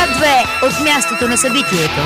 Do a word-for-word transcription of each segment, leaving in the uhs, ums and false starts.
две от мястото на събитието.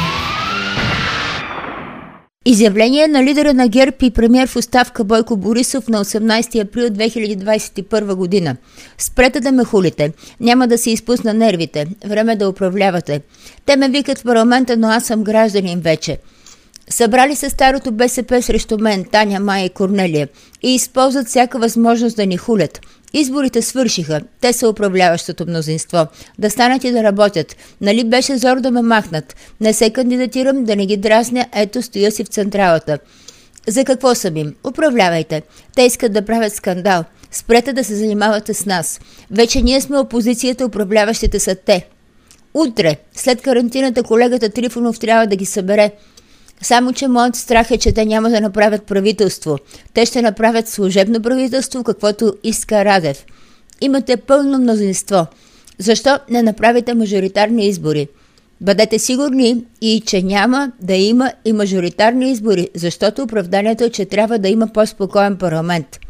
Изявление на лидера на ГЕРБ и премиер в оставка Бойко Борисов на осемнадесети април две хиляди двадесет и първа година. Спрете да ме хулите. Няма да се изпусна нервите. Време да управлявате. Те ме викат в парламента, но аз съм гражданин вече. Събрали се старото БСП срещу мен, Таня, Майя и Корнелия, и използват всяка възможност да ни хулят. Изборите свършиха. Те са управляващото мнозинство. Да станат и да работят. Нали беше зор да ме махнат? Не се кандидатирам, да не ги дразня, ето стоя си в централата. За какво съм им? Управлявайте. Те искат да правят скандал. Спрете да се занимавате с нас. Вече ние сме опозицията, управляващите са те. Утре, след карантината, колегата Трифонов трябва да ги събере. Само че моят страх е, че те няма да направят правителство. Те ще направят служебно правителство, каквото иска Радев. Имате пълно мнозинство. Защо не направите мажоритарни избори? Бъдете сигурни и че няма да има и мажоритарни избори, защото оправданието е, че трябва да има по-спокоен парламент.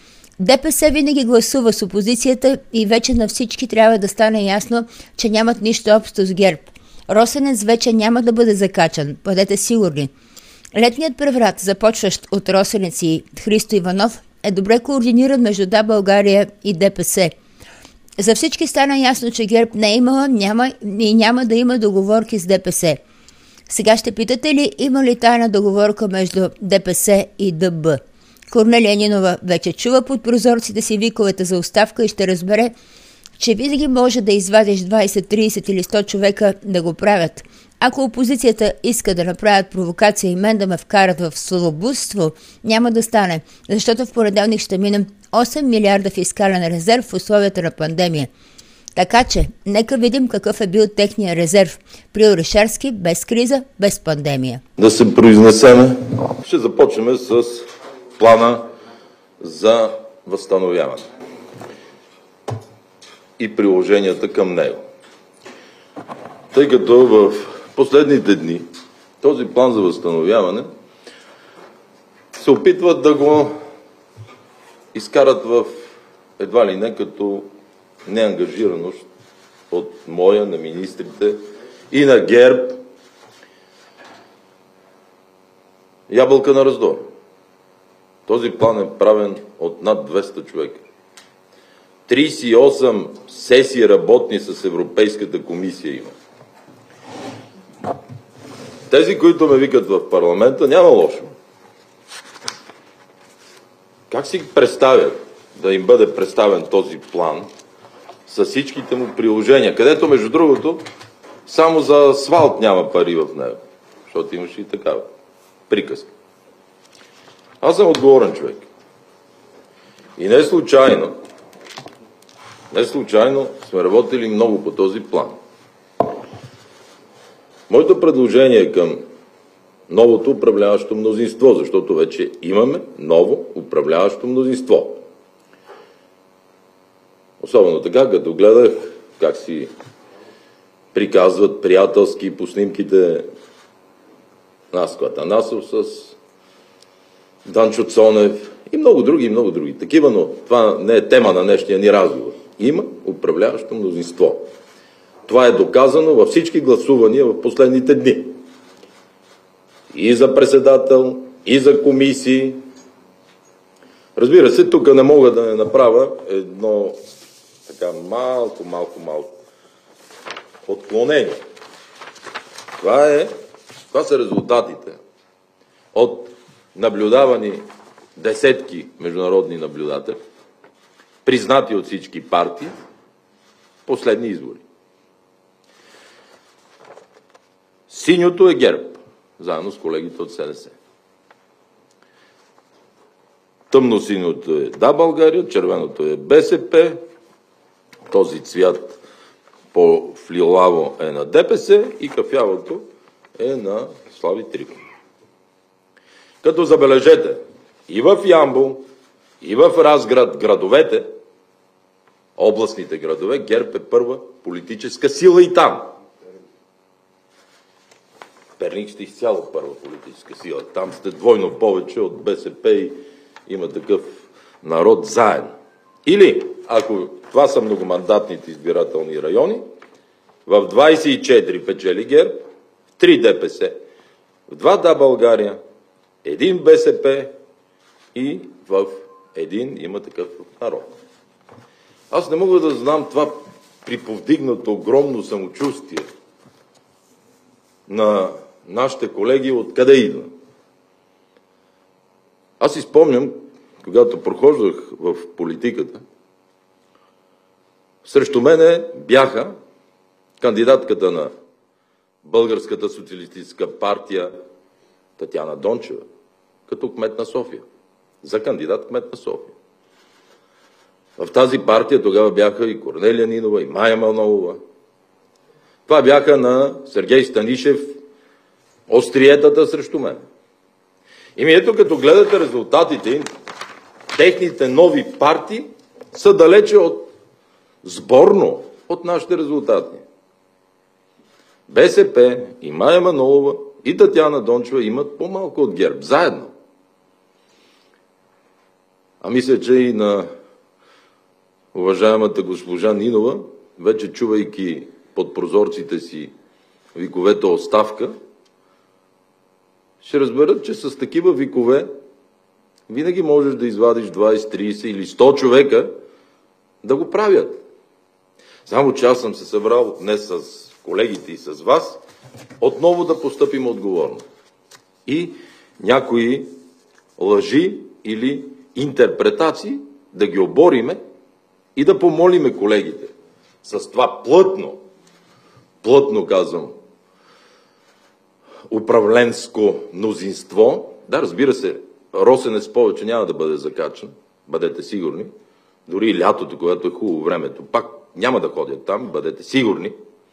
ДПС винаги гласува с опозицията и вече на всички трябва да стане ясно, че нямат нищо общо с ГЕРБ. Росенец вече няма да бъде закачан, бъдете сигурни. Летният преврат, започващ от Росенец и Христо Иванов, е добре координиран между Да, България и ДПС. За всички стана ясно, че ГЕРБ не е имала няма, и няма да има договорки с ДПС. Сега ще питате ли, има ли тайна договорка между ДПС и ДБ? Корнелия Нинова вече чува под прозорците си виковете за оставка и ще разбере, че винаги може да извадиш двадесет, тридесет или сто човека да го правят. Ако опозицията иска да направят провокация и мен да ме вкарат в слабоство, няма да стане, защото в понеделник ще минем осем милиарда фискален резерв в условията на пандемия. Така че, нека видим какъв е бил техния резерв при Орешарски, без криза, без пандемия. Да се произнесеме. Ще започнем с плана за възстановяване и приложенията към него. Тъй като в последните дни този план за възстановяване се опитват да го изкарат в едва ли не като неангажираност от моя, на министрите и на ГЕРБ ябълка на раздора. Този план е правен от над двеста човека. тридесет и осем сесии работни с Европейската комисия има. Тези, които ме викат в парламента, няма лошо. Как си представят да им бъде представен този план с всичките му приложения, където, между другото, само за асфалт няма пари в него, защото имаше и такава приказка. Аз съм отговорен човек. И не случайно, не случайно сме работили много по този план. Моето предложение към новото управляващо мнозинство, защото вече имаме ново управляващо мнозинство. Особено така, като гледах как си приказват приятелски по снимките Наско Атанасов с Данчо Цонев и много други, и много други. Такива, но това не е тема на днешния ни разговор. Има управляващо мнозинство. Това е доказано във всички гласувания в последните дни. И за председател, и за комисии. Разбира се, тук не мога да не направя едно така малко, малко, малко отклонение. Това, е, това са резултатите от наблюдавани десетки международни наблюдатели, признати от всички партии, последни избори. Синьото е ГЕРБ, заедно с колегите от СДС. Тъмносиньото е Да, България, червеното е БСП, този цвят по-флилаво е на ДПС и кафявото е на Слави Трифонов. Като забележете, и в Ямбол, и в Разград, градовете, областните градове, ГЕРБ е първа политическа сила и там. Перник сте изцяло първа политическа сила. Там сте двойно повече от БСП и има такъв народ заедно. Или, ако това са многомандатните избирателни райони, В двадесет и четири печели ГЕРБ, в три ДПС, в два Да България, един БСП и в един Има такъв народ. Аз не мога да знам това при повдигнато огромно самочувствие на нашите колеги откъде идва. Аз си спомням, когато прохождах в политиката, срещу мене бяха кандидатката на Българската социалистическа партия Татяна Дончева, като кмет на София. За кандидат кмет на София. В тази партия тогава бяха и Корнелия Нинова, и Мая Манолова. Това бяха на Сергей Станишев остриетата срещу мен. И ми ето, като гледате резултатите, техните нови партии са далече от сборно от нашите резултати. БСП и Мая Манолова и Татяна Дончева имат по-малко от ГЕРБ. Заедно. А мисля, че и на уважаемата госпожа Нинова, вече чувайки под прозорците си виковете оставка, ще разберат, че с такива викове винаги можеш да извадиш двадесет, тридесет или сто човека да го правят. Само че аз съм се събрал днес с колегите и с вас отново да постъпим отговорно. И някои лъжи или интерпретации да ги обориме и да помолиме колегите с това плътно, плътно казвам, управленско мнозинство. Да, разбира се, Росенец повече няма да бъде закачан, бъдете сигурни. Дори и лятото, когато е хубаво времето, пак няма да ходят там, бъдете сигурни.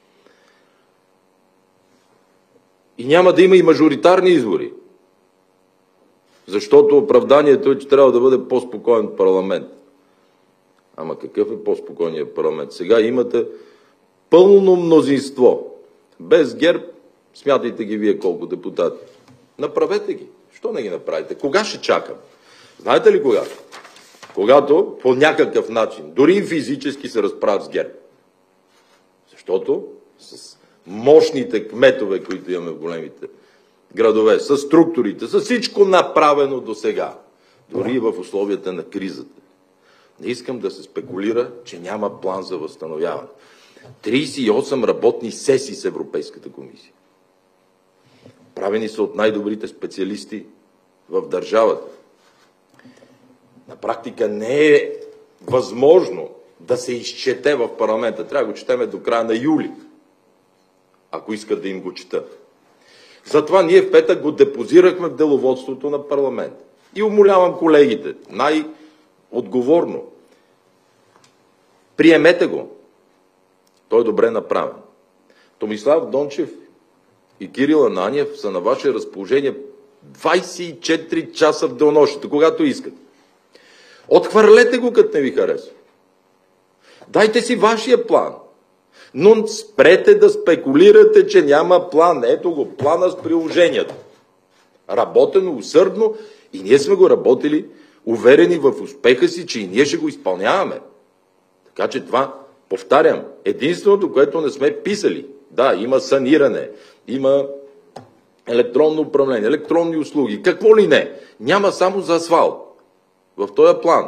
И няма да има и мажоритарни избори. Защото оправданието е, че трябва да бъде по-спокоен парламент. Ама какъв е по-спокойният парламент? Сега имате пълно мнозинство. Без ГЕРБ, смятайте ги вие колко депутати. Направете ги. Що не ги направите? Кога ще чакам? Знаете ли кога? Когато по някакъв начин, дори и физически се разправят с ГЕРБ. Защото с мощните кметове, които имаме в големите градове, с структурите, с всичко направено до сега, дори и в условията на кризата. Не искам да се спекулира, че няма план за възстановяване. тридесет и осем работни сесии с Европейската комисия. Правени са от най-добрите специалисти в държавата. На практика не е възможно да се изчете в парламента. Трябва да го четеме до края на юли, ако искат да им го четат. Затова ние в петък го депозирахме в деловодството на парламента. И умолявам колегите, най-отговорно, приемете го. Той е добре направен. Томислав Дончев и Кирил Ананиев са на ваше разположение двадесет и четири часа в денонощието, когато искате. Отхвърлете го, като не ви харесва. Дайте си вашия план. Но спрете да спекулирате, че няма план. Ето го, плана с приложението. Работено усърдно и ние сме го работили, уверени в успеха си, че и ние ще го изпълняваме. Така че това, повтарям, единственото, което не сме писали. Да, има саниране, има електронно управление, електронни услуги, какво ли не. Няма само за асфалт в този план.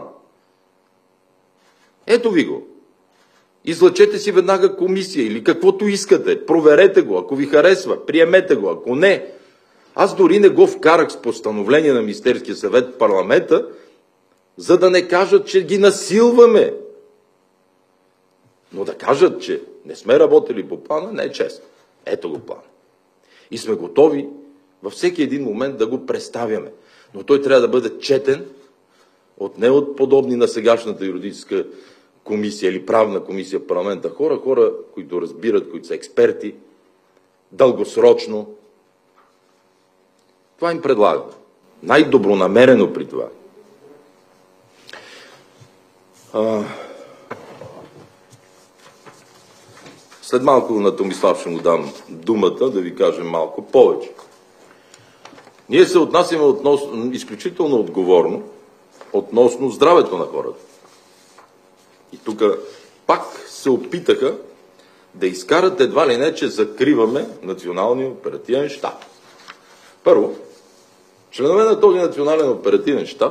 Ето ви го. Излъчете си веднага комисия или каквото искате. Проверете го, ако ви харесва. Приемете го, ако не. Аз дори не го вкарах с постановление на Министерския съвет в парламента, за да не кажат, че ги насилваме. Но да кажат, че не сме работили по плана, не е честно. Ето го план. И сме готови във всеки един момент да го представяме. Но той трябва да бъде четен от не от подобни на сегашната юридическа комисия или правна комисия в парламента. Хора, хора, които разбират, които са експерти, дългосрочно. Това им предлагам. Най-добронамерено при това. А... След малко на Томислав ще му дам думата да ви кажем малко повече. Ние се отнасяме относно, изключително отговорно относно здравето на хората. И тук пак се опитаха да изкарат едва ли не, че закриваме Националния оперативен щаб. Първо, членове на този Национален оперативен щаб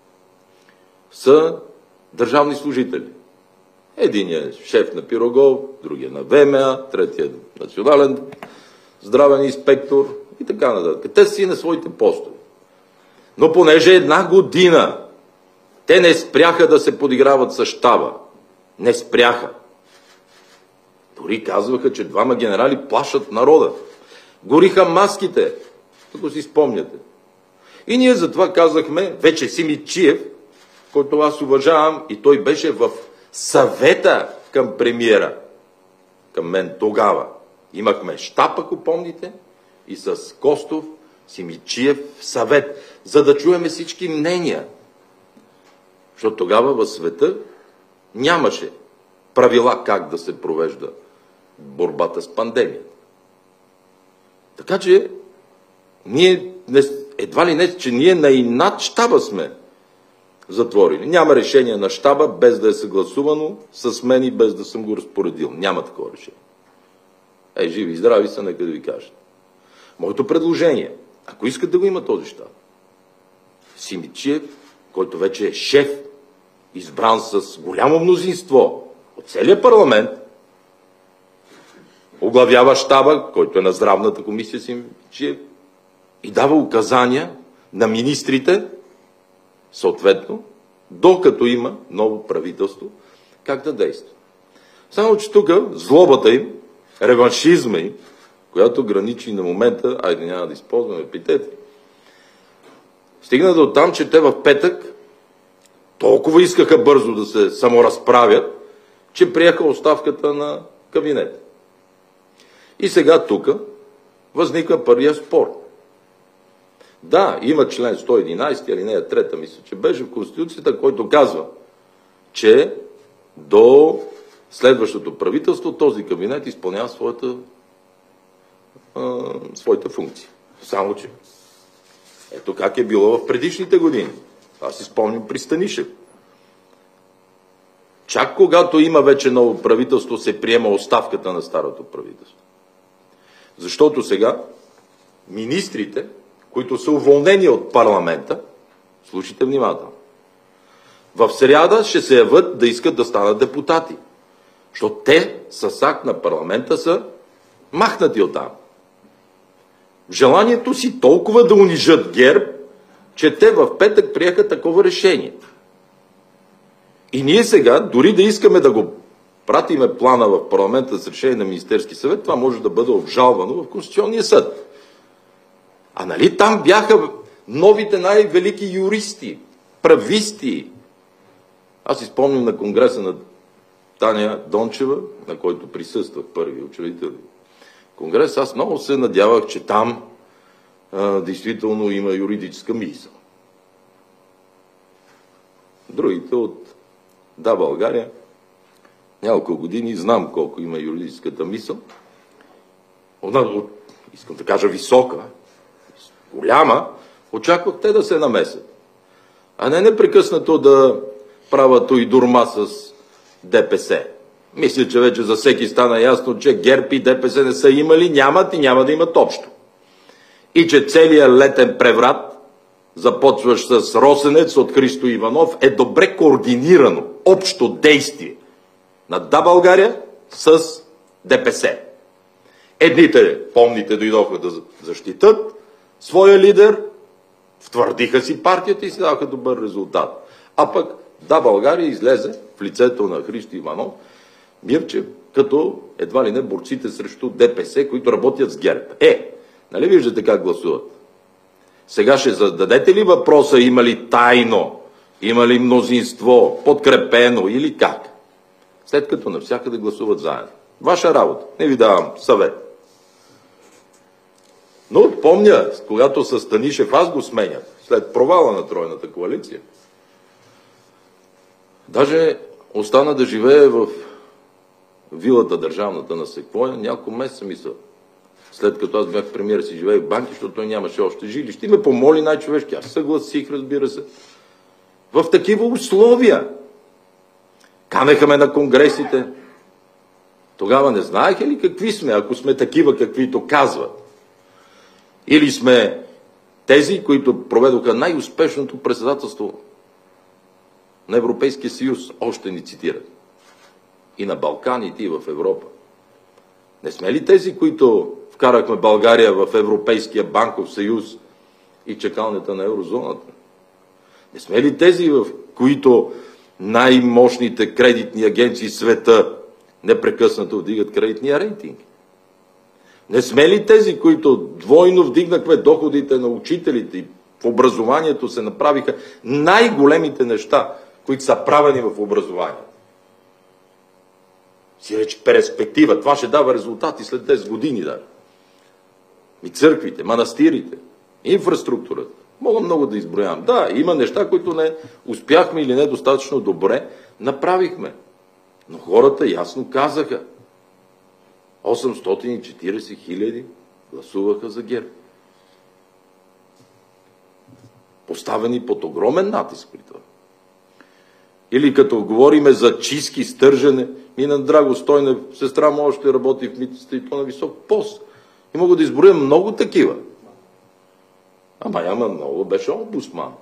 са държавни служители. Единият е шеф на Пирогов, другият на ВМА, третият е национален здравен инспектор и така нататък. Те са си на своите постове. Но понеже една година те не спряха да се подиграват с щаба, не спряха. Дори казваха, че двама генерали плашат народа. Гориха маските, ако си спомняте. И ние затова казахме, вече Симидчиев, който аз уважавам, и той беше в съвета към премиера, към мен тогава. Имахме щаб, ако помните, и с Костов, Симидчиев съвет, за да чуеме всички мнения. Защото тогава в света нямаше правила как да се провежда борбата с пандемията. Така че ние не, едва ли не, че ние на инат щаба сме затворили. Няма решение на щаба без да е съгласувано с мен и без да съм го разпоредил. Няма такова решение. Е, живи и здрави са, нека да ви кажа. Моето предложение, ако искат да го има този щаб, Симидчиев, който вече е шеф, избран с голямо мнозинство от целия парламент, оглавява щаба, който е на здравната комисия Симидчиев, и дава указания на министрите, съответно, докато има ново правителство, как да действа. Само, че тук злобата им, реваншизма им, която граничи на момента, айде няма да използваме епитети, стигна до там, че те в петък толкова искаха бързо да се саморазправят, че приеха оставката на кабинета. И сега тук възниква първия спор. Да, има член сто и единайсети, алинея трета, мисля, че беше в Конституцията, който казва, че до следващото правителство този кабинет изпълнява своята, а, своята функция. Само, че ето как е било в предишните години. Аз си спомням при Станишев. Чак когато има вече ново правителство, се приема оставката на старото правителство. Защото сега министрите, които са уволнени от парламента, слушайте внимателно, в сряда ще се явят да искат да станат депутати. Защото те с акт на парламента са махнати оттам. В желанието си толкова да унижат ГЕРБ, че те в петък приеха такова решение. И ние сега, дори да искаме да го пратиме плана в парламента с решение на Министерски съвет, това може да бъде обжалвано в Конституционния съд. А нали там бяха новите най-велики юристи, прависти. Аз си спомням на конгреса на Таня Дончева, на който присъствах първи учредител конгрес, аз много се надявах, че там а, действително има юридическа мисъл. Другите от Да, България, няколко години знам колко има юридическата мисъл. От, искам да кажа висока, голяма, очаквах те да се намесят. А не непрекъснато да правят и дурма с ДПС. Мисля, че вече за всеки стана ясно, че ГЕРБ и ДПС не са имали, нямат и няма да имат общо. И че целият летен преврат, започващ с Росенец от Христо Иванов, е добре координирано общо действие на Да, България с ДПС. Едните, помните, дойдоха да защитат своя лидер, втвърдиха си партията и си даваха добър резултат. А пък Да, България излезе в лицето на Христо Иванов, Мирчев, като едва ли не борците срещу ДПС, които работят с ГЕРБ. Е, нали виждате как гласуват? Сега ще зададете ли въпроса, има ли тайно, има ли мнозинство, подкрепено или как? След като навсякъде гласуват заедно. Ваша работа. Не ви давам съвет. Но помня, когато с Станишев аз го сменях, след провала на тройната коалиция, даже остана да живее в вилата държавната на Секвоя няколко месеца, мисля. След като аз бях премиер, си живеех в банки, защото той нямаше още жилище. И ме помоли най-човешки. Аз съгласих, разбира се. В такива условия. Канеха ме на конгресите. Тогава не знаеха ли какви сме, ако сме такива, каквито казват? Или сме тези, които проведоха най-успешното председателство на Европейския съюз, още ни цитират. И на Балканите, и в Европа. Не сме ли тези, които вкарахме България в Европейския банков съюз и чакалнята на еврозоната? Не сме ли тези, в които най-мощните кредитни агенции в света непрекъснато вдигат кредитния рейтинг? Не сме ли тези, които двойно вдигнахме доходите на учителите и в образованието се направиха най-големите неща, които са правени в образованието? Си рече перспектива. Това ще дава резултати след десет години даже. И църквите, манастирите, инфраструктурата. Мога много да изброявам. Да, има неща, които не успяхме или недостатъчно добре направихме. Но хората ясно казаха. осемстотин и четиридесет хиляди гласуваха за ГЕРБ. Поставени под огромен натиск при това. Или като говориме за чистки, стържене, мина Драго Стойнев, сестра му още работи в митницата и то на висок пост. И мога да изброя много такива. Ама яма много беше омбудсман.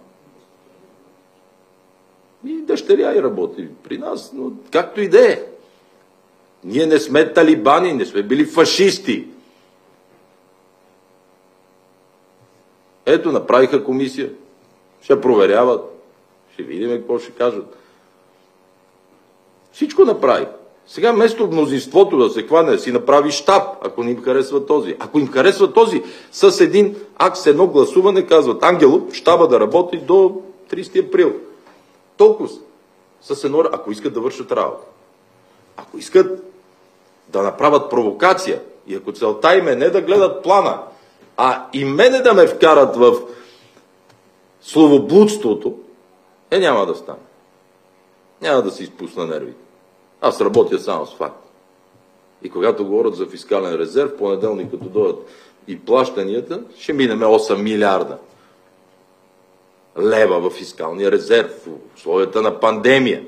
И дъщеря и работи при нас, но както и да е. Ние не сме талибани, не сме били фашисти. Ето, направиха комисия. Ще проверяват. Ще видим какво ще кажат. Всичко направи. Сега вместо мнозинството да се хване, да си направи щаб, ако не им харесва този. Ако им харесва този, с един акт, с едно гласуване, казват Ангелов, щаба да работи до тридесети април. Толкова. С едно, ако искат да вършат работа. Ако искат да направят провокация и ако целта им е не да гледат плана, а и мене да ме вкарат в словоблудството, е няма да стане. Няма да се изпусна нервите. Аз работя само с факт. И когато говорят за фискален резерв, понеделник като дойдат и плащанията, ще минеме осем милиарда лева в фискалния резерв в условията на пандемия.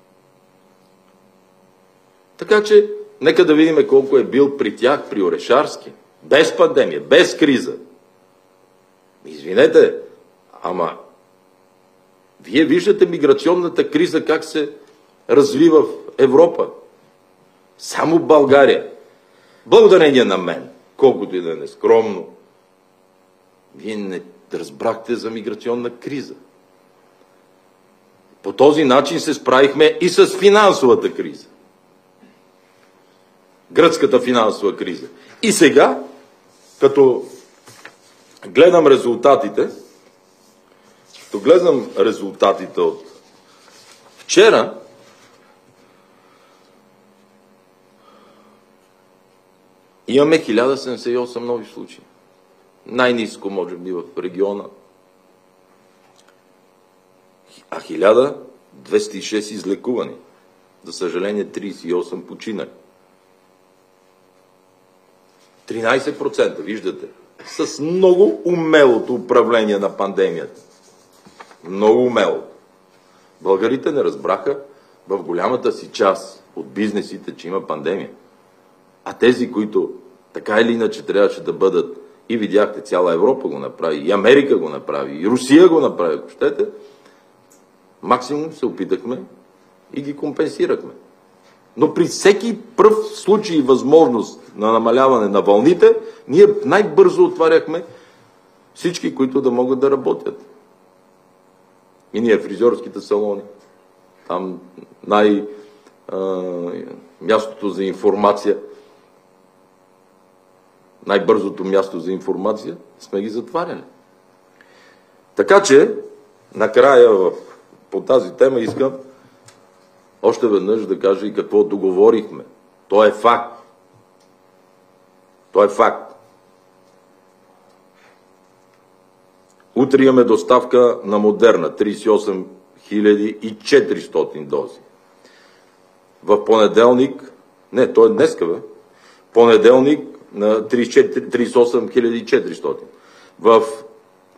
Така че, нека да видим колко е бил при тях, при Орешарски. Без пандемия, без криза. Извинете, ама вие виждате миграционната криза как се развива в Европа. Само България. Благодарение на мен, колкото и да е нескромно, вие не разбрахте за миграционна криза. По този начин се справихме и с финансовата криза. Гръцката финансова криза. И сега, като гледам резултатите, като гледам резултатите от вчера, имаме хиляда седемдесет и осем нови случаи. Най-ниско, може би, в региона. А хиляда двеста и шест излекувани. За съжаление, тридесет и осем починали. тринадесет процента, виждате, с много умелото управление на пандемията. Много умело. Българите не разбраха в голямата си част от бизнесите, че има пандемия. А тези, които така или иначе трябваше да бъдат, и видяхте, цяла Европа го направи, и Америка го направи, и Русия го направи, ако щете, максимум се опитахме и ги компенсирахме. Но при всеки пръв случай и възможност на намаляване на вълните, ние най-бързо отваряхме всички, които да могат да работят. И ние фризьорските салони, там най- а, мястото за информация, най-бързото място за информация, сме ги затваряли. Така че, накрая в, по тази тема искам още веднъж да кажа и какво договорихме. То е факт. То е факт. Утре имаме доставка на Модерна, тридесет и осем хиляди и четиристотин дози. В понеделник, не, то е днеска, бе, понеделник на тридесет и осем хиляди и четиристотин. В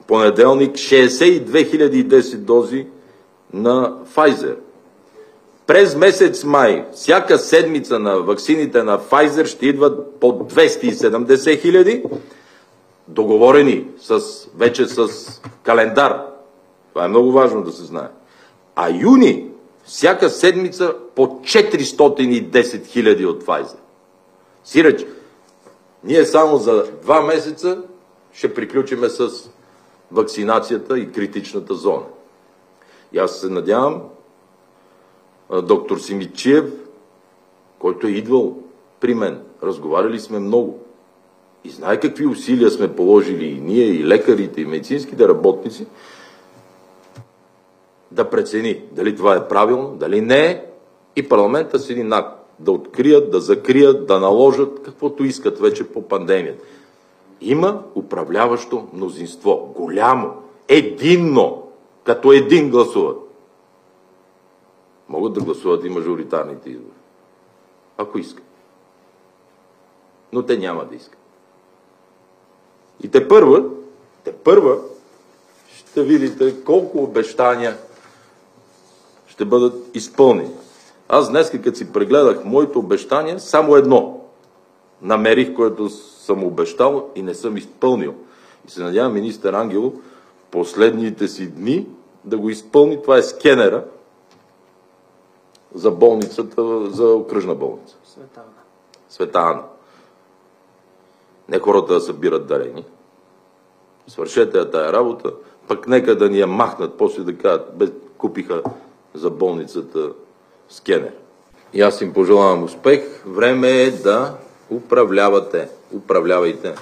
понеделник шейсет и две хиляди и десет дози на Pfizer. През месец май всяка седмица на ваксините на Pfizer ще идват по двеста и седемдесет хиляди, договорени с, вече с календар. Това е много важно да се знае. А юни всяка седмица по четиристотин и десет хиляди от Pfizer. Сиреч, ние само за два месеца ще приключиме с вакцинацията и критичната зона. И аз се надявам доктор Симидчиев, който е идвал при мен, разговаряли сме много и знае какви усилия сме положили и ние, и лекарите, и медицинските работници, да прецени дали това е правилно, дали не е, и парламента седи над да открият, да закрият, да наложат каквото искат вече по пандемията. Има управляващо мнозинство, голямо, единно, като един гласуват. Могат да гласуват и мажоритарните избори, ако искат. Но те няма да искат. И те първа, те първа ще видите колко обещания ще бъдат изпълнени. Аз днес, като си прегледах моите обещания, само едно намерих, което съм обещал и не съм изпълнил. И се надявам министър Ангелов последните си дни да го изпълни. Това е скенера за болницата, за окръжна болница. Света Ана. Света Ана. Не хората да събират дарени. Свършете я тая работа, пък нека да ни я махнат, после да кажат, бе, купиха за болницата скенер. И аз им пожелавам успех. Време е да управлявате. Управлявайте.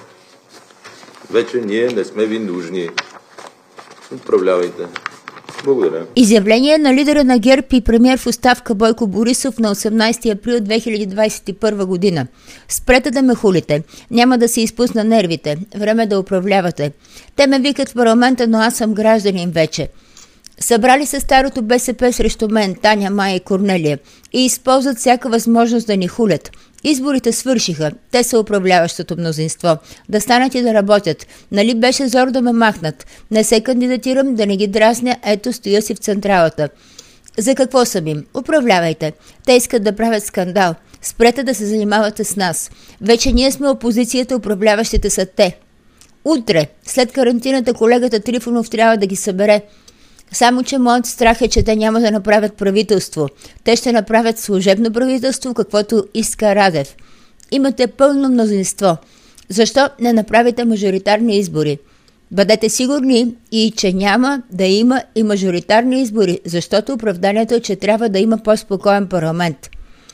Вече ние не сме ви нужни. Управлявайте. Благодаря. Изявление на лидера на ГЕРБ и премиер в оставка Бойко Борисов на осемнадесети април две хиляди двадесет и първа година. Спрете да ме хулите. Няма да се изпусна нервите. Време да управлявате. Те ме викат в парламента, но аз съм гражданин вече. Събрали се старото БСП срещу мен, Таня, Майя и Корнелия, и използват всяка възможност да ни хулят. Изборите свършиха. Те са управляващото мнозинство. Да станат и да работят. Нали беше зор да ме махнат? Не се кандидатирам, да не ги дразня, ето стоя си в централата. За какво съм им? Управлявайте. Те искат да правят скандал. Спрете да се занимавате с нас. Вече ние сме опозицията, управляващите са те. Утре, след карантината, колегата Трифонов трябва да ги събере. Само че моят страх е, че те няма да направят правителство. Те ще направят служебно правителство, каквото иска Радев. Имате пълно мнозинство. Защо не направите мажоритарни избори? Бъдете сигурни и, че няма да има и мажоритарни избори, защото оправданието е, че трябва да има по-спокоен парламент.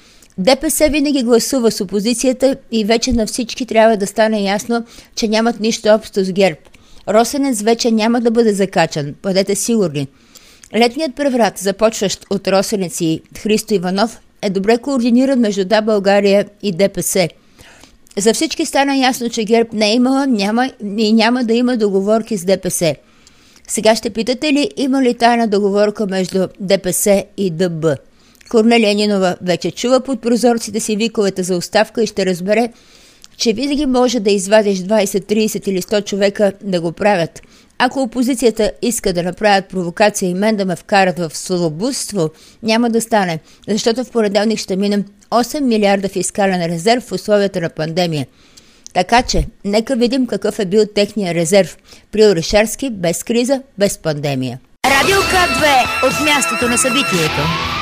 ДПС винаги гласува с опозицията и вече на всички трябва да стане ясно, че нямат нищо общо с ГЕРБ. Росенец вече няма да бъде закачан, бъдете сигурни. Летният преврат, започващ от Росенец и Христо Иванов, е добре координиран между Да, България и ДПС. За всички стана ясно, че ГЕРБ не е имала няма, и няма да има договорки с ДПС. Сега ще питате ли, има ли тайна договорка между ДПС и ДБ? Корнелия Нинова вече чува под прозорците си виковете за оставка и ще разбере, че винаги може да извадиш двадесет, тридесет или сто човека да го правят. Ако опозицията иска да направят провокация и мен да ме вкарат в слабоство, няма да стане, защото в понеделник ще минем осем милиарда фискален резерв в условията на пандемия. Така че, нека видим какъв е бил техния резерв при Орешарски без криза, без пандемия. Радио К две от мястото на събитието.